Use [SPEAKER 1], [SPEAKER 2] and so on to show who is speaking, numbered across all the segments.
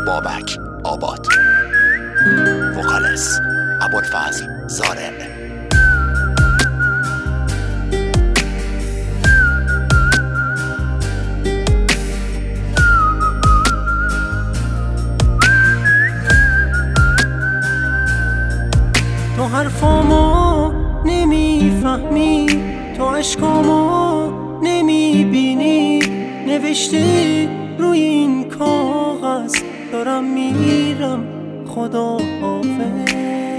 [SPEAKER 1] بابک آباد. وکالس ابوالفضل زارع.
[SPEAKER 2] تو حرفامو نمیفهمی، تو عشقامو نمیبینی، نوشتی روی این کاغذ دارم میرم خدا حافظ.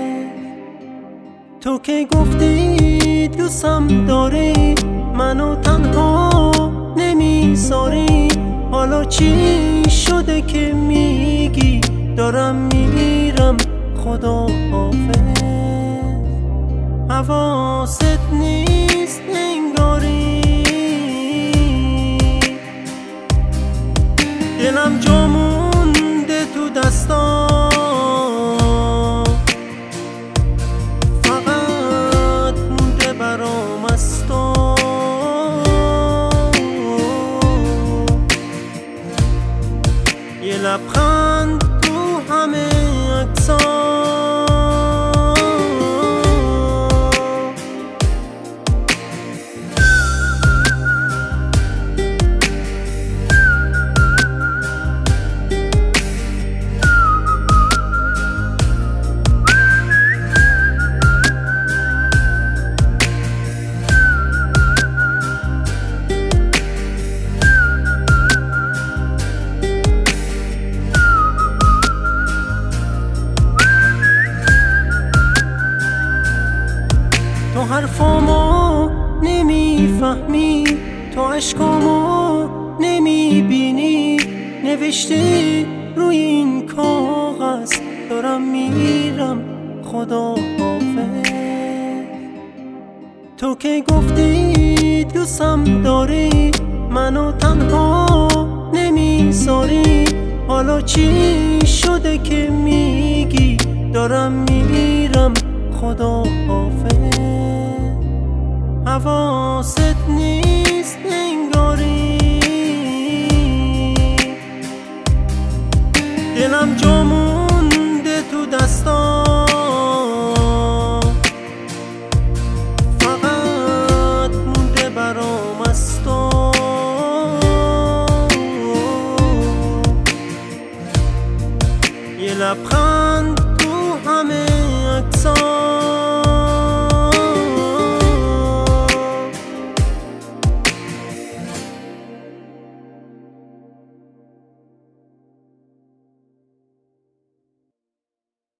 [SPEAKER 2] تو که گفتی دوستم داری، منو تنها نمیذاری، حالا چی شده که میگی دارم میرم خدا حافظ. حواست نیست انگاری، دلم جا مونده تو دستا، فقط مونده برام از تو. یه لبخند تو همه عکس‌ها، تو حرفامو نمیفهمی، تو عشقامو نمیبینی، نوشتی روی این کاغذ دارم میرم خدا حافظ. تو که گفتی دوستم داری، منو تنها نمیذاری، حالا چی شده که میگی دارم میرم خدا حافظ. حواست نیست